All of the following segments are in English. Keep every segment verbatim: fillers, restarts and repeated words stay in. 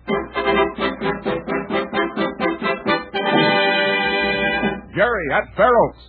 Jerry, at Farrell's.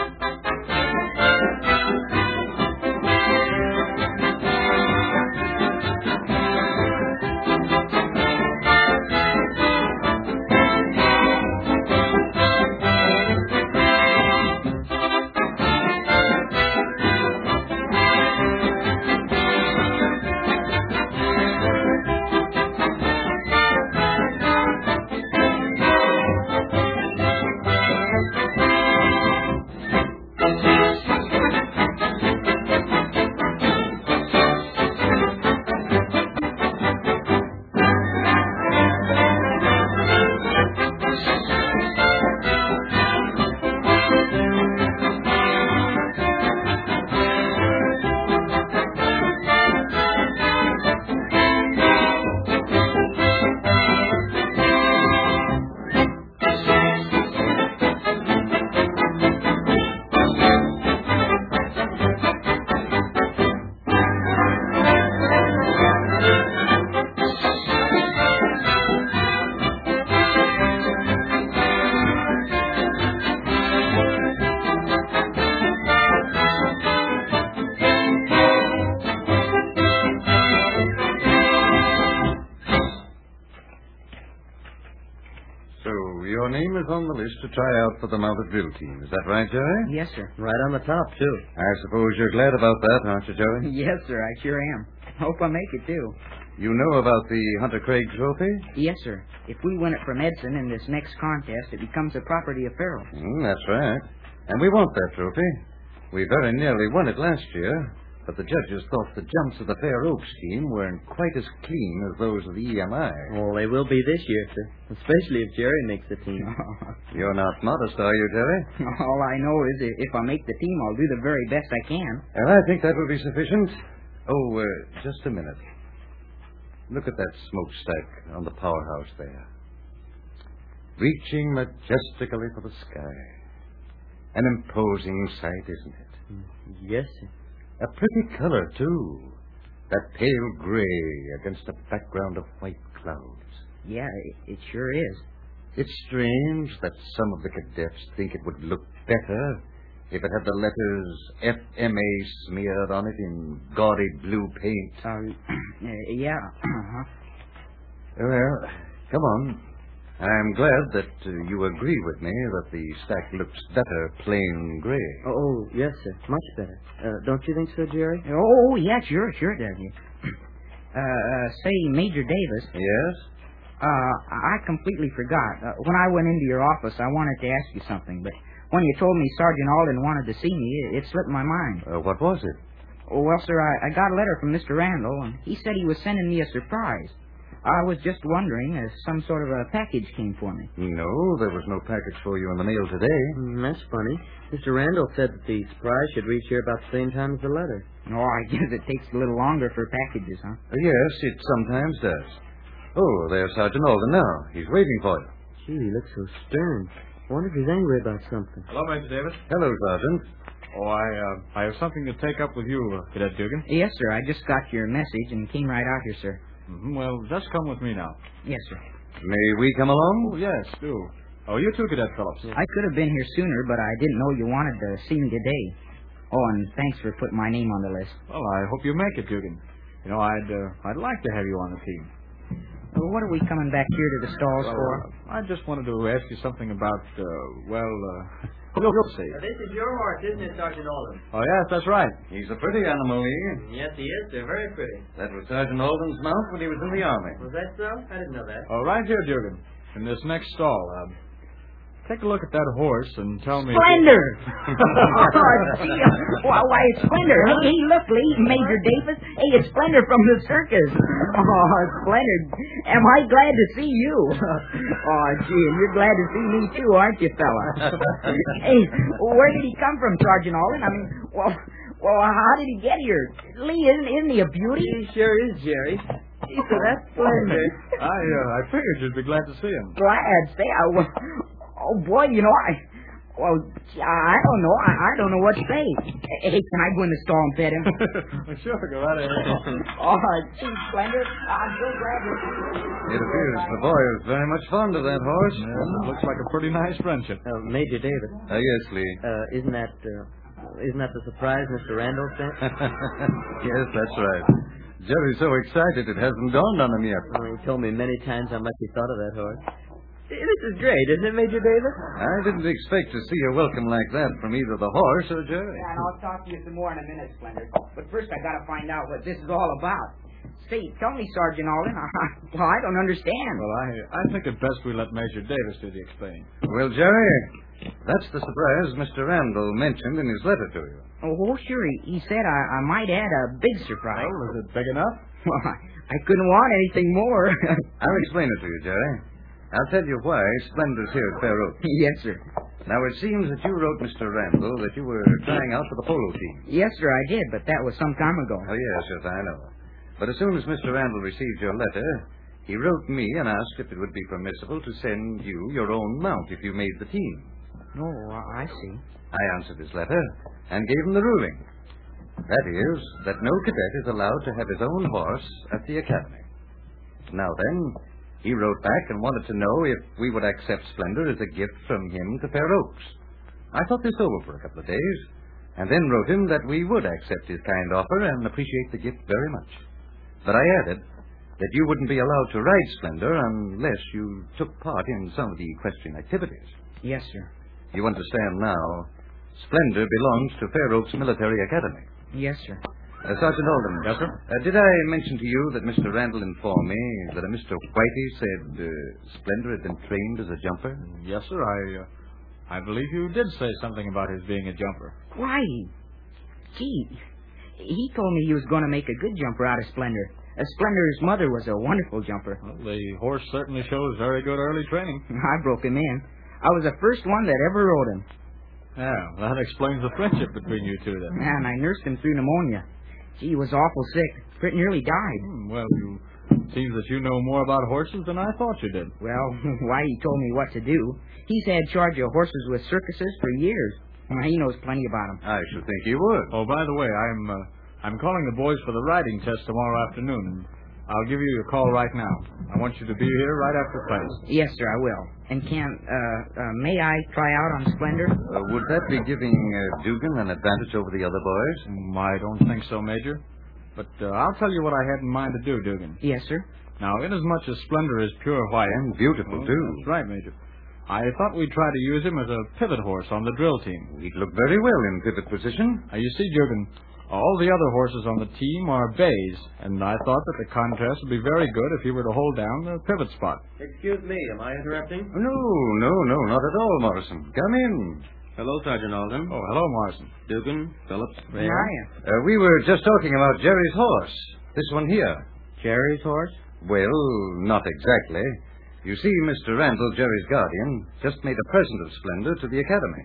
Your name is on the list to try out for the mounted drill team. Is that right, Jerry? Yes, sir. Right on the top, too. I suppose you're glad about that, aren't you, Jerry? Yes, sir, I sure am. Hope I make it, too. You know about the Hunter Craig trophy? Yes, sir. If we win it from Edson in this next contest, it becomes the property of Farrell. Mm, that's right. And we want that trophy. We very nearly won it last year, but the judges thought the jumps of the Fair Oaks team weren't quite as clean as those of the E M I. Well, they will be this year, sir. Especially if Jerry makes the team. You're not modest, are you, Jerry? All I know is if I make the team, I'll do the very best I can. And I think that will be sufficient. Oh, uh, just a minute. Look at that smokestack on the powerhouse there. Reaching majestically for the sky. An imposing sight, isn't it? Yes, sir. A pretty color, too. That pale gray against a background of white clouds. Yeah, it, it sure is. It's strange that some of the cadets think it would look better if it had the letters F M A smeared on it in gaudy blue paint. Um, uh, yeah. Uh-huh. Well, come on. I'm glad that uh, you agree with me that the stack looks better plain gray. Oh, oh, yes, sir. Much better. Uh, don't you think so, Jerry? Oh, yeah, sure, sure it does. Uh, uh, say, Major Davis. Yes? Uh, I completely forgot. Uh, when I went into your office, I wanted to ask you something, but when you told me Sergeant Alden wanted to see me, it, it slipped my mind. Uh, what was it? Oh, well, sir, I, I got a letter from Mister Randall, and he said he was sending me a surprise. I was just wondering if some sort of a package came for me. No, there was no package for you in the mail today. Mm, that's funny. Mister Randall said that the surprise should reach here about the same time as the letter. Oh, I guess it takes a little longer for packages, huh? Uh, yes, it sometimes does. Oh, there's Sergeant Alden now. He's waiting for you. Gee, he looks so stern. I wonder if he's angry about something. Hello, Major Davis. Hello, Sergeant. Oh, I uh, I have something to take up with you, uh, Cadet Dugan. Yes, sir. I just got your message and came right out here, sir. Mm-hmm. Well, just come with me now. Yes, sir. May we come along? Oh, yes, do. Oh, you too, Cadet Phillips. I could have been here sooner, but I didn't know you wanted to see me today. Oh, and thanks for putting my name on the list. Well, I hope you make it, Dugan. You know, I'd uh, I'd like to have you on the team. Well, what are we coming back here to the stalls well, for? Uh, I just wanted to ask you something about, uh, well, uh, you'll, you'll see. This is your horse, isn't it, Sergeant Alden? Oh, yes, that's right. He's a pretty animal, he. Yes, he is. They're very pretty. That was Sergeant Alden's mount when he was in the Army. Was that so? I didn't know that. Oh, right here, Dugan, in this next stall. Uh, take a look at that horse and tell me... Splendor! Oh, gee, why, why, it's Splendor. Hey, hey, look, Lee, Major Davis. Hey, it's Splendor from the circus. Oh, Splendor. Am I glad to see you? Oh, gee, and you're glad to see me, too, aren't you, fella? Hey, where did he come from, Sergeant Alden? I mean, well, well, how did he get here? Lee, isn't, isn't he a beauty? He sure is, Jerry. Gee, so that's Splendor. I, uh, I figured you'd be glad to see him. Glad, say, I... Oh, boy, you know, I... Well, gee, I don't know. I, I don't know what to say. Hey, can I go in the stall and pet him? Sure, go right ahead. Oh, gee, Splendor, I'm so glad that... It appears the boy is very much fond of that horse. Yeah, looks like a pretty nice friendship. Uh, Major Davis, Uh, yes, Lee. uh, isn't that, uh, isn't that the surprise Mister Randall sent? Yes, that's right. Jerry's so excited it hasn't dawned on him yet. Oh, he told me many times how much he thought of that horse. This is great, isn't it, Major Davis? I didn't expect to see a welcome like that from either the horse or Jerry. Yeah, and I'll talk to you some more in a minute, Splendor. But first I gotta find out what this is all about. Say, tell me, Sergeant Alden. I, well, I don't understand. Well, I I think it best we let Major Davis do the explaining. Well, Jerry, that's the surprise Mister Randall mentioned in his letter to you. Oh, sure. He, he said I, I might add a big surprise. Well, is it big enough? Well, I, I couldn't want anything more. I'll explain it to you, Jerry. I'll tell you why Splendor's here at Fair Oak. Yes, sir. Now, it seems that you wrote Mister Randall that you were trying out for the polo team. Yes, sir, I did, but that was some time ago. Oh, yes, yes, I know. But as soon as Mister Randall received your letter, he wrote me and asked if it would be permissible to send you your own mount if you made the team. Oh, I see. I answered his letter and gave him the ruling. That is, that no cadet is allowed to have his own horse at the academy. Now then, he wrote back and wanted to know if we would accept Splendor as a gift from him to Fair Oaks. I thought this over for a couple of days, and then wrote him that we would accept his kind offer and appreciate the gift very much. But I added that you wouldn't be allowed to ride Splendor unless you took part in some of the equestrian activities. Yes, sir. You understand now, Splendor belongs to Fair Oaks Military Academy. Yes, sir. Uh, Sergeant Alden. Yes, sir? Uh, did I mention to you that Mister Randall informed me that a Mister Whitey said uh, Splendor had been trained as a jumper? Yes, sir. I uh, I believe you did say something about his being a jumper. Why? Gee, he told me he was going to make a good jumper out of Splendor. Uh, Splendor's mother was a wonderful jumper. Well, the horse certainly shows very good early training. I broke him in. I was the first one that ever rode him. Yeah, that explains the friendship between you two, then. And I nursed him through pneumonia. Gee, he was awful sick. Pretty nearly died. Hmm, well, you seems that you know more about horses than I thought you did. Well, Whitey told me what to do. He's had charge of horses with circuses for years. Well, he knows plenty about them. I should think he would. Oh, by the way, I'm uh, I'm calling the boys for the riding test tomorrow afternoon, and I'll give you a call right now. I want you to be here right after class. Yes, sir, I will. And can, uh, uh, may I try out on Splendor? Uh, would that be giving uh, Dugan an advantage over the other boys? Mm, I don't think so, Major. But uh, I'll tell you what I had in mind to do, Dugan. Yes, sir. Now, inasmuch as Splendor is pure white... And beautiful, Oh, too. That's right, Major. I thought we'd try to use him as a pivot horse on the drill team. He'd look very well in pivot position. Now, you see, Dugan, all the other horses on the team are bays, and I thought that the contrast would be very good if he were to hold down the pivot spot. Excuse me, am I interrupting? No, no, no, not at all, Morrison. Come in. Hello, Sergeant Alden. Oh, hello, Morrison. Dugan, Phillips, Ray. Hiya. Uh, we were just talking about Jerry's horse. This one here. Jerry's horse? Well, not exactly. You see, Mister Randall, Jerry's guardian, just made a present of Splendor to the academy.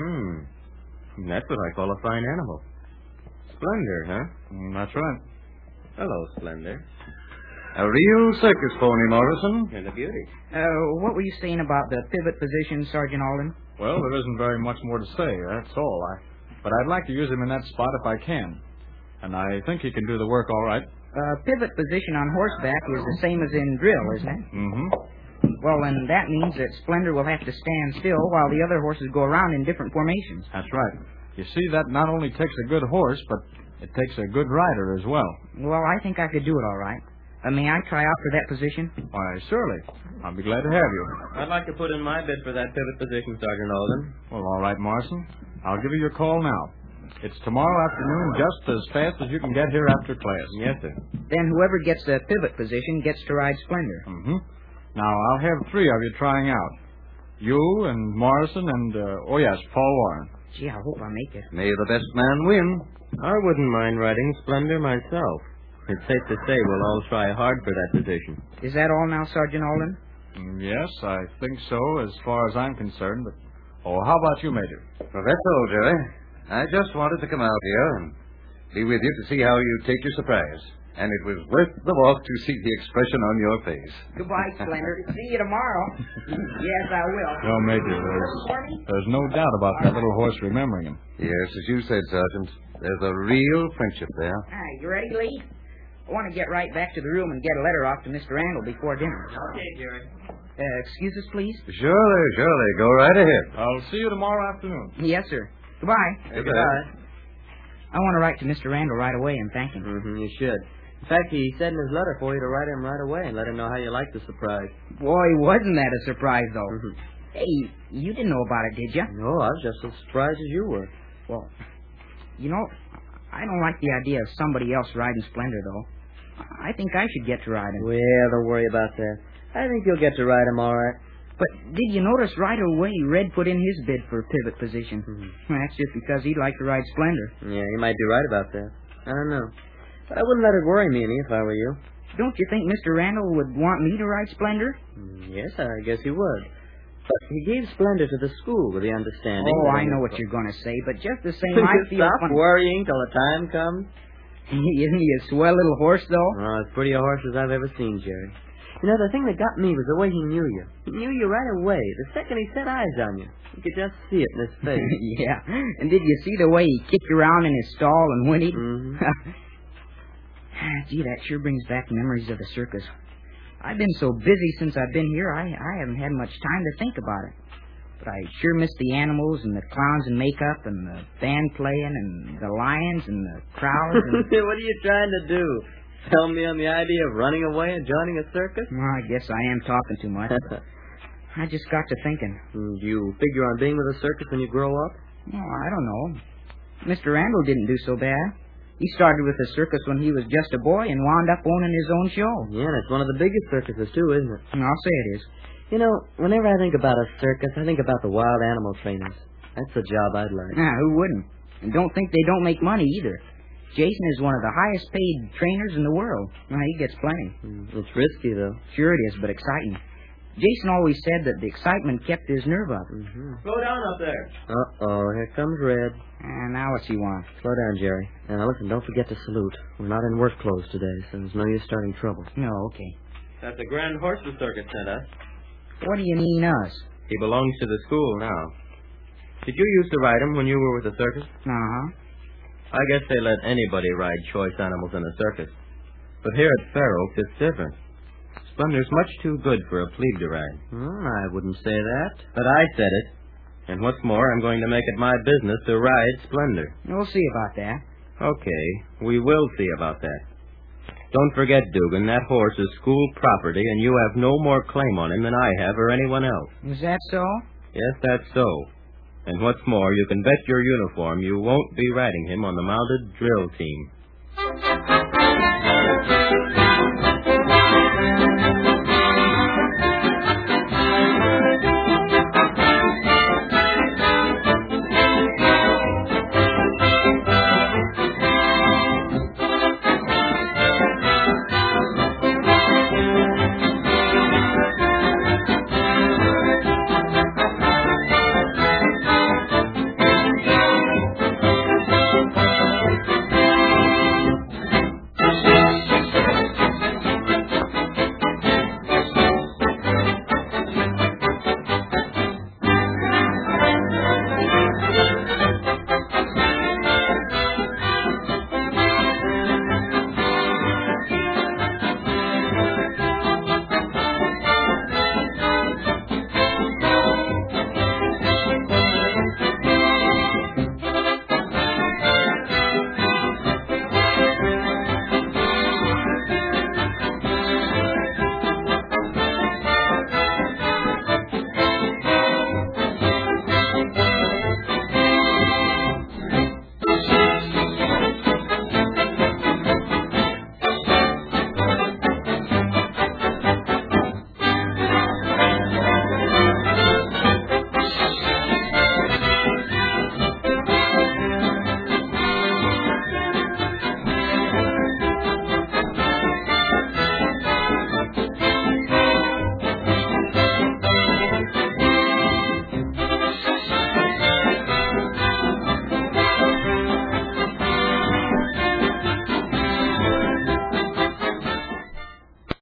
Hmm. That's what I call a fine animal. Splendor, huh? Mm, that's right. Hello, Splendor. A real circus pony, Morrison. And a beauty. Uh, what were you saying about the pivot position, Sergeant Alden? Well, there isn't very much more to say, that's all. I, but I'd like to use him in that spot if I can. And I think he can do the work all right. Uh, pivot position on horseback is the same as in drill, isn't it? Mm-hmm. Well, then that means that Splendor will have to stand still while the other horses go around in different formations. That's right. You see, that not only takes a good horse, but it takes a good rider as well. Well, I think I could do it all right. Uh, may I try out for that position? Why, surely. I'll be glad to have you. I'd like to put in my bid for that pivot position, Sergeant Alden. Well, all right, Morrison. I'll give you your call now. It's tomorrow afternoon, just as fast as you can get here after class. Yes, sir. Then whoever gets the pivot position gets to ride Splendor. Mm-hmm. Now, I'll have three of you trying out. You and Morrison and, uh, oh, yes, Paul Warren. Gee, I hope I make it. May the best man win. I wouldn't mind riding Splendor myself. It's safe to say we'll all try hard for that position. Is that all now, Sergeant Alden? Mm, yes, I think so, as far as I'm concerned. But, oh, how about you, Major? Well, that's all, Jerry. I just wanted to come out here and be with you to see how you take your surprise. and it was worth the walk to see the expression on your face. Goodbye, Splendor. See you tomorrow. Yes, I will. Well, Major, there's, there's no doubt about that little horse remembering him. Yes, as you said, Sergeant, there's a real friendship there. Ah, you ready, Lee? I want to get right back to the room and get a letter off to Mister Randall before dinner. Okay, Jerry. Uh, excuse us, please? Surely, surely. Go right ahead. I'll see you tomorrow afternoon. Yes, sir. Goodbye. Goodbye. I want to write to Mister Randall right away and thank him. Mm-hmm, you should. In fact, he said in his letter for you to write him right away and let him know how you like the surprise. Boy, wasn't that a surprise, though. Mm-hmm. Hey, you didn't know about it, did you? No, I was just as surprised as you were. Well, you know, I don't like the idea of somebody else riding Splendor, though. I think I should get to ride him. Well, don't worry about that. I think you'll get to ride him all right. But did you notice right away Red put in his bid for pivot position? Mm-hmm. Well, that's just because he'd like to ride Splendor. Yeah, you might be right about that. I don't know. But I wouldn't let it worry me any if I were you. Don't you think Mister Randall would want me to ride Splendor? Mm, yes, I guess he would. But he gave Splendor to the school with the understanding... Oh, that I know what you're going to say, but just the same, I feel... Stop fun- worrying till the time comes. Isn't he a swell little horse, though? Oh, as pretty a horse as I've ever seen, Jerry. You know, the thing that got me was the way he knew you. He knew you right away. The second he set eyes on you. You could just see it in his face. Yeah. And did you see the way he kicked around in his stall and whinnied? Mm-hmm. Gee, that sure brings back memories of the circus. I've been so busy since I've been here, I, I haven't had much time to think about it. But I sure miss the animals and the clowns in makeup and the band playing and the lions and the crowds. And... What are you trying to do? Sell me on the idea of running away and joining a circus? Well, I guess I am talking too much. I just got to thinking. Do you figure on being with a circus when you grow up? Oh, I don't know. Mister Randall didn't do so bad. He started with the circus when he was just a boy and wound up owning his own show. Yeah, and it's one of the biggest circuses, too, isn't it? I'll say it is. You know, whenever I think about a circus, I think about the wild animal trainers. That's a job I'd like. Ah, who wouldn't? And don't think they don't make money either. Jason is one of the highest paid trainers in the world. Well, he gets plenty. Mm, it's risky, though. Sure it is, but exciting. Jason always said that the excitement kept his nerve up. Mm-hmm. Slow down up there. Uh-oh, here comes Red. And now what's he want? Slow down, Jerry. Now, listen, don't forget to salute. We're not in work clothes today, so there's no use starting trouble. No, okay. That's a grand horse the circus sent us. What do you mean, us? He belongs to the school now. Did you used to ride him when you were with the circus? Uh-huh. I guess they let anybody ride choice animals in the circus. But here at Fair Oaks, it's different. Splendor's much too good for a plebe to ride. Hmm, I wouldn't say that. But I said it. And what's more, I'm going to make it my business to ride Splendor. We'll see about that. Okay, we will see about that. Don't forget, Dugan, that horse is school property, and you have no more claim on him than I have or anyone else. Is that so? Yes, that's so. And what's more, you can bet your uniform you won't be riding him on the mounted drill team.